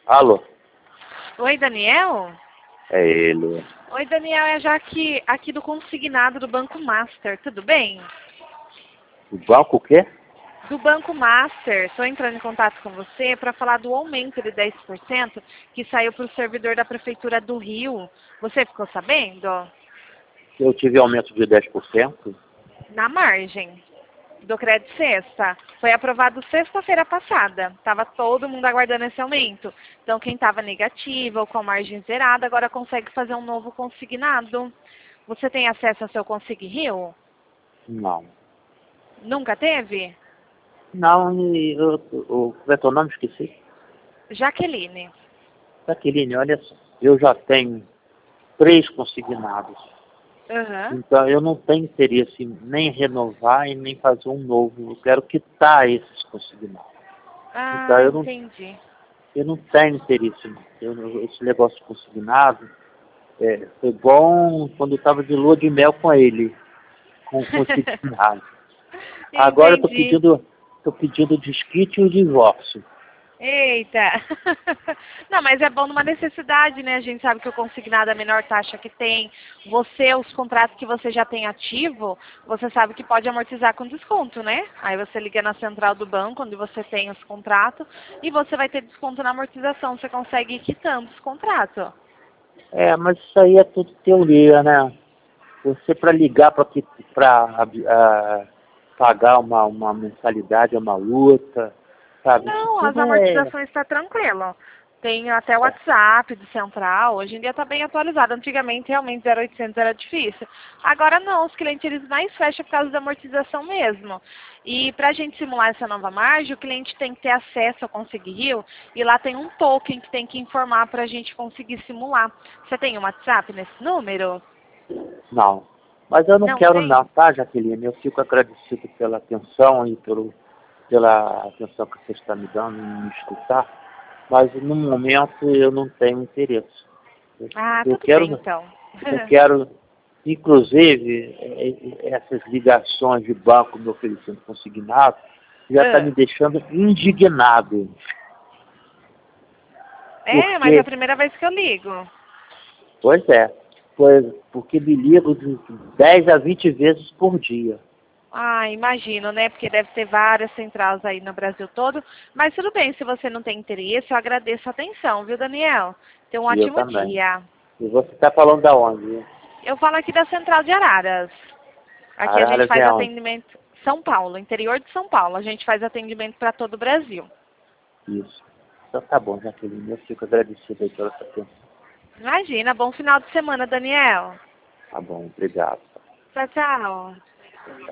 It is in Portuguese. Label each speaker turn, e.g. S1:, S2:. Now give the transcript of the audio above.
S1: Alô?
S2: Oi, Daniel?
S1: É ele.
S2: Oi, Daniel, é a Jaque aqui do consignado do Banco Master, tudo bem?
S1: O banco o quê?
S2: Do Banco Master, estou entrando em contato com você para falar do aumento de 10% que saiu para o servidor da Prefeitura do Rio. Você ficou sabendo?
S1: Eu tive aumento de 10%.
S2: Na margem do crédito sexta. Foi aprovado sexta-feira passada. Estava todo mundo aguardando esse aumento. Então, quem estava negativo ou com margem zerada, agora consegue fazer um novo consignado. Você tem acesso ao seu Consig Rio?
S1: Não.
S2: Nunca teve?
S1: Não, como é teu nome? Esqueci.
S2: Jaqueline.
S1: Jaqueline, olha só. Eu já tenho 3 consignados.
S2: Aham.
S1: Então, eu não tenho interesse em nem renovar e nem fazer um novo. Eu quero quitar esses consignados. Então,
S2: Ah, entendi.
S1: eu não tenho interesse. Esse negócio de consignado foi bom quando eu estava de lua de mel com ele, com o consignado. Agora eu
S2: Entendi.
S1: tô pedindo o desquite e o divórcio.
S2: Eita! Não, mas é bom numa necessidade, né? A gente sabe que o consignado é a menor taxa que tem. Você, os contratos que você já tem ativo, você sabe que pode amortizar com desconto, né? Aí você liga na central do banco, onde você tem os contratos, e você vai ter desconto na amortização. Você consegue ir quitando os contratos.
S1: Mas isso aí é tudo teoria, né? Você para ligar para pagar uma mensalidade é uma luta, sabe? Isso
S2: Não, as
S1: tudo é.
S2: amortizações está tranquilo. Tem até o WhatsApp do Central, hoje em dia está bem atualizado. Antigamente realmente 0800 era difícil. Agora não, os clientes eles mais fecham por causa da amortização mesmo. E para a gente simular essa nova margem, o cliente tem que ter acesso ao Consig Rio e lá tem um token que tem que informar para a gente conseguir simular. Você tem um WhatsApp nesse número?
S1: Não. Mas eu não
S2: Não
S1: quero não,
S2: tem?
S1: tá, Jaqueline? Eu fico agradecido pela atenção e pela atenção que você está me dando em me escutar, mas no momento eu não tenho interesse. Eu,
S2: Ah,
S1: eu
S2: tudo bem
S1: quero,
S2: então.
S1: eu quero, inclusive, essas ligações de banco me oferecendo consignado, já está me
S2: Ah.
S1: deixando indignado.
S2: É, mas é a
S1: Porque,
S2: primeira vez que eu ligo.
S1: pois é, porque me ligo de 10 a 20 vezes por dia.
S2: Ah, imagino, né? Porque deve ter várias centrais aí no Brasil todo. Mas tudo bem, se você não tem interesse, eu agradeço a atenção, viu, Daniel? Tenha um
S1: E eu
S2: ótimo
S1: também.
S2: dia.
S1: E você está falando da onde?
S2: Eu falo aqui da Central de Araras. Aqui a gente
S1: Araras
S2: faz
S1: é onde?
S2: atendimento São Paulo, interior de São Paulo. A gente faz atendimento para todo o Brasil.
S1: Isso. Então tá bom, Jaqueline. Eu fico agradecido aí pela sua atenção.
S2: Imagina, bom final de semana, Daniel.
S1: Tá bom, obrigado.
S2: Tchau, tchau.